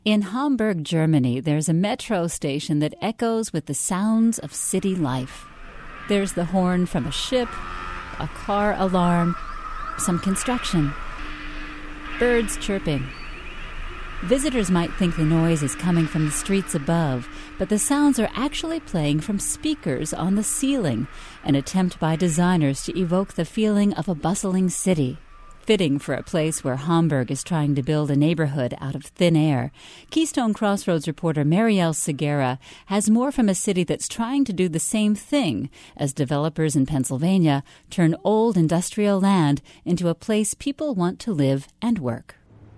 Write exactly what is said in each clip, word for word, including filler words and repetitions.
In Hamburg, Germany, there's a metro station that echoes with the sounds of city life. There's the horn from a ship, a car alarm, some construction, birds chirping. Visitors might think the noise is coming from the streets above, but the sounds are actually playing from speakers on the ceiling, an attempt by designers to evoke the feeling of a bustling city. Fitting for a place where Hamburg is trying to build a neighborhood out of thin air. Keystone Crossroads reporter Marielle Segura has more from a city that's trying to do the same thing as developers in Pennsylvania turn old industrial land into a place people want to live and work.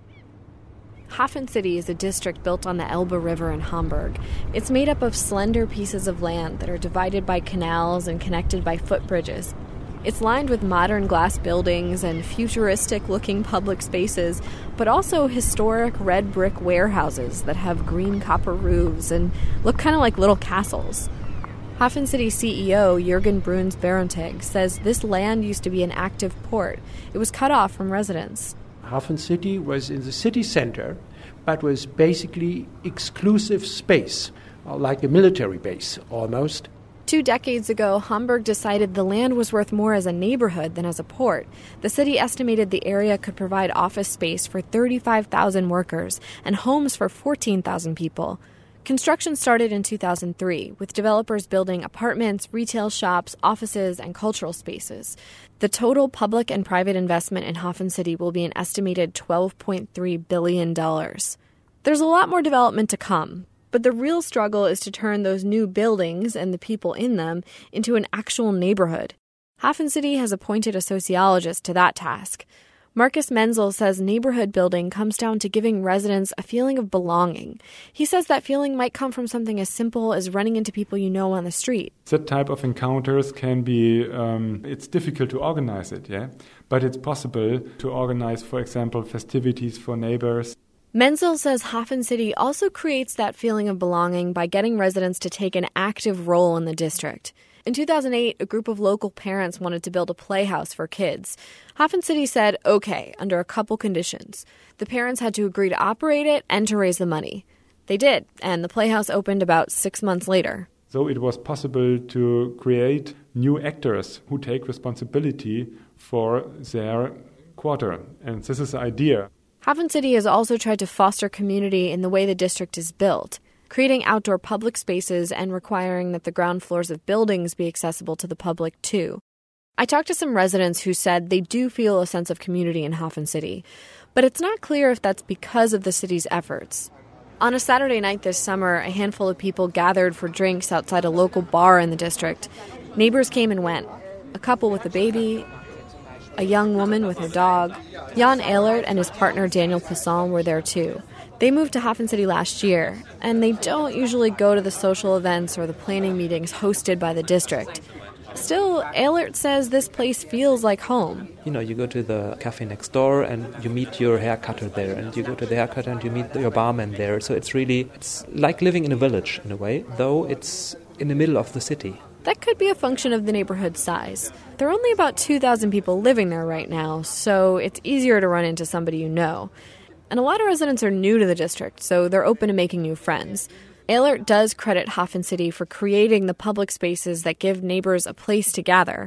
Hafen City is a district built on the Elbe River in Hamburg. It's made up of slender pieces of land that are divided by canals and connected by footbridges. It's lined with modern glass buildings and futuristic-looking public spaces, but also historic red brick warehouses that have green copper roofs and look kind of like little castles. Hafen City C E O Jürgen Bruns-Berontig says this land used to be an active port. It was cut off from residents. Hafen City was in the city center, but was basically exclusive space, like a military base almost. Two decades ago, Hamburg decided the land was worth more as a neighborhood than as a port. The city estimated the area could provide office space for thirty-five thousand workers and homes for fourteen thousand people. Construction started in two thousand three, with developers building apartments, retail shops, offices, and cultural spaces. The total public and private investment in Hafen City will be an estimated twelve point three billion dollars. There's a lot more development to come. But the real struggle is to turn those new buildings and the people in them into an actual neighborhood. Hafen City has appointed a sociologist to that task. Marcus Menzel says neighborhood building comes down to giving residents a feeling of belonging. He says that feeling might come from something as simple as running into people you know on the street. That type of encounters can be, um, it's difficult to organize it, yeah? But it's possible to organize, for example, festivities for neighbors. Menzel says Hafen City also creates that feeling of belonging by getting residents to take an active role in the district. In two thousand eight, a group of local parents wanted to build a playhouse for kids. Hafen City said, okay, under a couple conditions. The parents had to agree to operate it and to raise the money. They did, and the playhouse opened about six months later. So it was possible to create new actors who take responsibility for their quarter. And this is the idea. Hafen City has also tried to foster community in the way the district is built, creating outdoor public spaces and requiring that the ground floors of buildings be accessible to the public, too. I talked to some residents who said they do feel a sense of community in Hafen City, but it's not clear if that's because of the city's efforts. On a Saturday night this summer, a handful of people gathered for drinks outside a local bar in the district. Neighbors came and went, a couple with a baby, a young woman with her dog. Jan Ehlert and his partner Daniel Poisson were there too. They moved to Hafen City last year, and they don't usually go to the social events or the planning meetings hosted by the district. Still, Ehlert says this place feels like home. You know, you go to the cafe next door and you meet your hair cutter there, and you go to the hair cutter and you meet your barman there. So it's really, it's like living in a village in a way, though it's in the middle of the city. That could be a function of the neighborhood's size. There are only about two thousand people living there right now, so it's easier to run into somebody you know. And a lot of residents are new to the district, so they're open to making new friends. Ehlert does credit Hafen City for creating the public spaces that give neighbors a place to gather.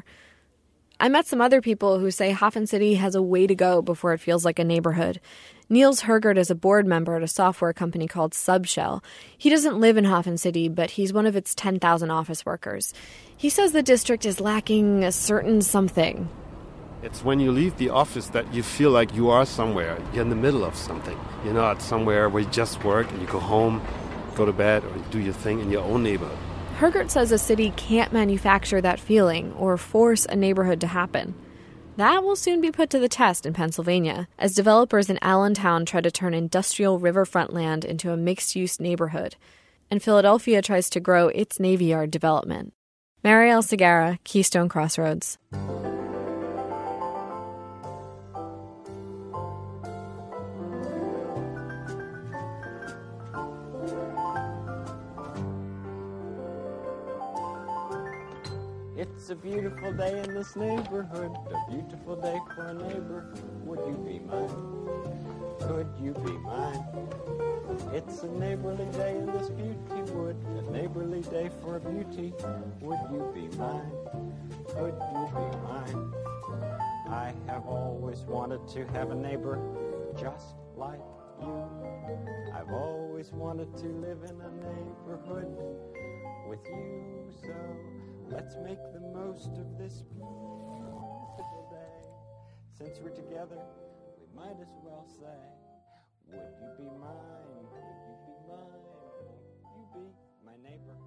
I met some other people who say Hafen City has a way to go before it feels like a neighborhood. Niels Hergert is a board member at a software company called Subshell. He doesn't live in Hafen City, but he's one of its ten thousand office workers. He says the district is lacking a certain something. It's when you leave the office that you feel like you are somewhere. You're in the middle of something. You're not somewhere where you just work and you go home, go to bed, or you do your thing in your own neighborhood. Hergert says a city can't manufacture that feeling or force a neighborhood to happen. That will soon be put to the test in Pennsylvania, as developers in Allentown try to turn industrial riverfront land into a mixed-use neighborhood, and Philadelphia tries to grow its Navy Yard development. Marielle Segura, Keystone Crossroads. It's a beautiful day in this neighborhood, a beautiful day for a neighbor. Would you be mine? could you be mine? It's a neighborly day in this beauty wood, a neighborly day for beauty. Would you be mine? Could you be mine? I have always wanted to have a neighbor just like you. I've always wanted to live in a neighborhood with you. So let's make the most of this beautiful day. Since we're together, we might as well say, would you be mine? Would you be mine? Would you be my neighbor?